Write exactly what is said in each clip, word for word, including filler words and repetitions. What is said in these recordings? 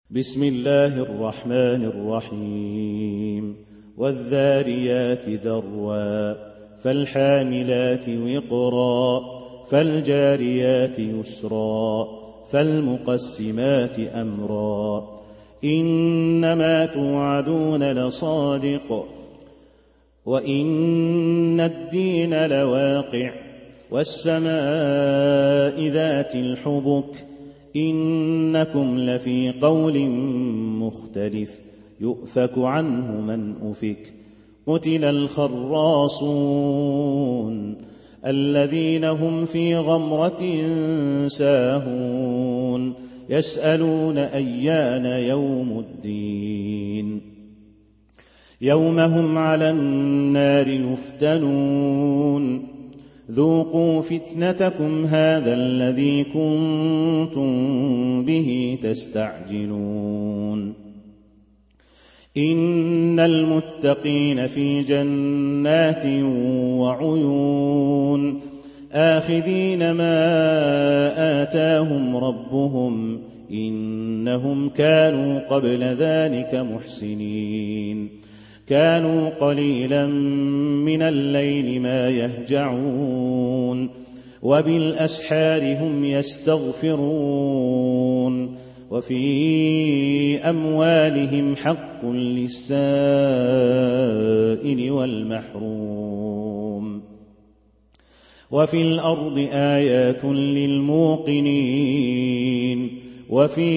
بسم الله الرحمن الرحيم والذاريات ذروا فالحاملات وقرا فالجاريات يسرا فالمقسمات أمرا إنما توعدون لصادق وإن الدين لواقع والسماء ذات الحبك إنكم لفي قول مختلف يؤفك عنه من أفك قتل الخراصون الذين هم في غمرة ساهون يسألون أيان يوم الدين يوم هم على النار يفتنون ذوقوا فتنتكم هذا الذي كنتم به تستعجلون إن المتقين في جنات وعيون آخذين ما آتاهم ربهم إنهم كانوا قبل ذلك محسنين كانوا قليلا من الليل ما يهجعون وبالأسحار هم يستغفرون وفي أموالهم حق للسائل والمحروم وفي الأرض آيات للموقنين وفي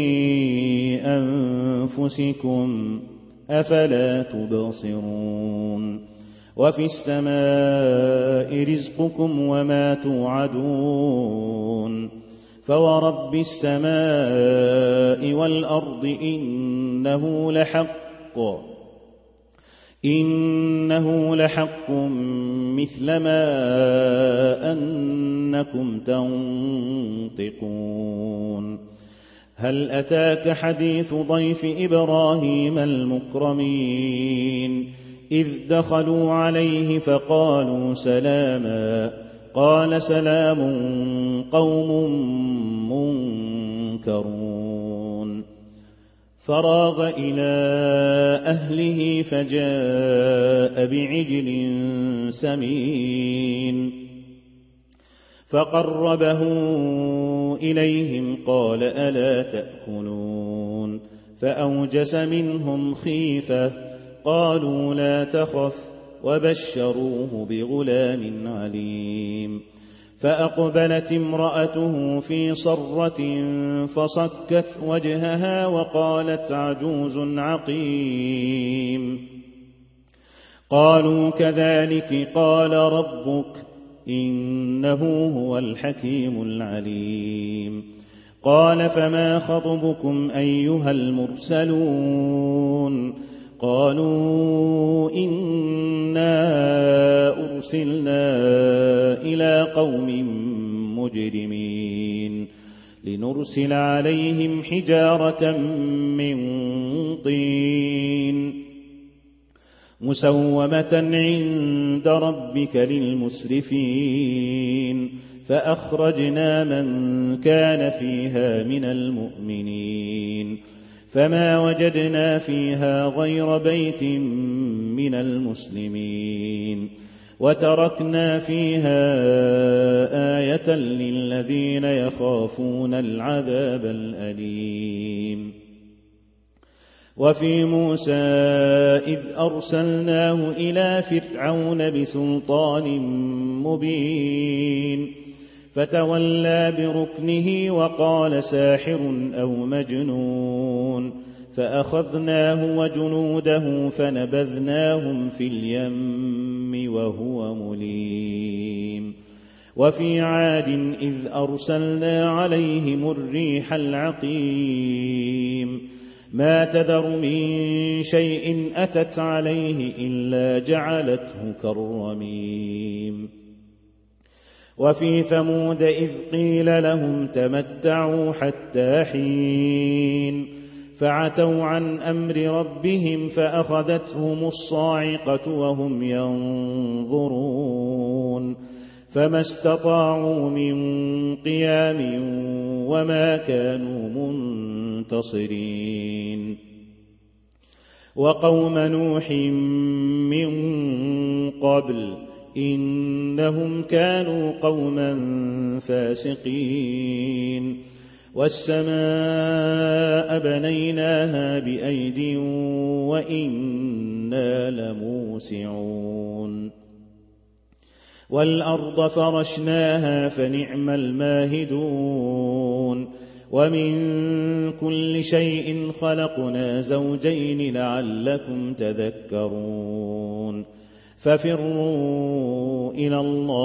أنفسكم أفلا تبصرون وفي السماء رزقكم وما توعدون فورب السماء والأرض إنه لحق إنه لحق مثل ما أنكم تنطقون هل أتاك حديث ضيف إبراهيم المكرمين إذ دخلوا عليه فقالوا سلاما قال سلام قوم منكرون فراغ إلى أهله فجاء بعجل سمين فقربه إليهم قال ألا تأكلون فأوجس منهم خيفة قالوا لا تخف وبشروه بغلام عليم فأقبلت امرأته في صرة فصكت وجهها وقالت عجوز عقيم قالوا كذلك قال ربك إنه هو الحكيم العليم قال فما خطبكم أيها المرسلون قالوا إنا أرسلنا إلى قوم مجرمين لنرسل عليهم حجارة من طين مسومة عند ربك للمسرفين فأخرجنا من كان فيها من المؤمنين فما وجدنا فيها غير بيت من المسلمين وتركنا فيها آية للذين يخافون العذاب الأليم وفي موسى إذ أرسلناه إلى فرعون بسلطان مبين فتولى بركنه وقال ساحر أو مجنون فأخذناه وجنوده فنبذناهم في اليم وهو مليم وفي عاد إذ أرسلنا عليهم الريح العقيم ما تذر من شيء أتت عليه إلا جعلته كالرميم وفي ثمود إذ قيل لهم تمتعوا حتى حين فعتوا عن أمر ربهم فأخذتهم الصاعقة وهم ينظرون فما استطاعوا من قيام وما كانوا منتصرين وقوم نوح من قبل إنهم كانوا قوما فاسقين والسماء بنيناها بأيد وإنا لموسعون والأرض فرشناها فنعم الماهدون ومن كل شيء خلقنا زوجين لعلكم تذكرون ففروا إلى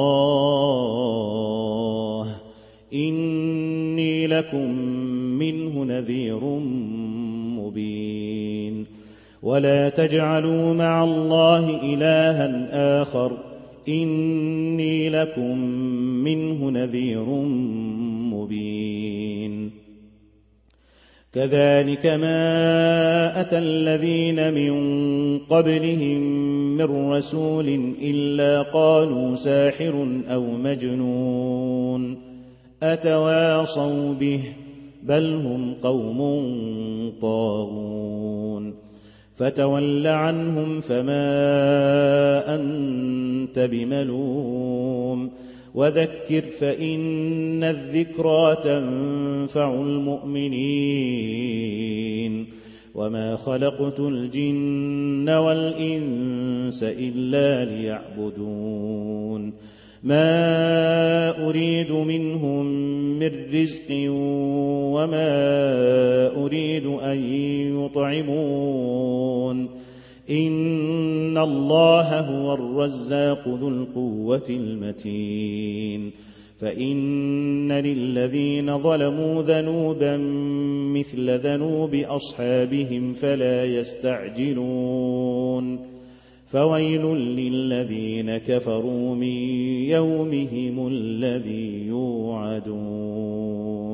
الله إني لكم منه نذير مبين ولا تجعلوا مع الله إلها آخر إني لكم منه نذير مبين كذلك ما أتى الذين من قبلهم من رسول إلا قالوا ساحر أو مجنون أتواصوا به بل هم قوم طاغون فتول عنهم فما أنت بملوم وذكر فإن الذكرى تنفع المؤمنين وما خلقت الجن والإنس إلا ليعبدون ما أريد منهم من رزق وما أريد أن يطعمون إن الله هو الرزاق ذو القوة المتين فإن للذين ظلموا ذنوبا مثل ذنوب أصحابهم فلا يستعجلون فويل للذين كفروا من يومهم الذي يوعدون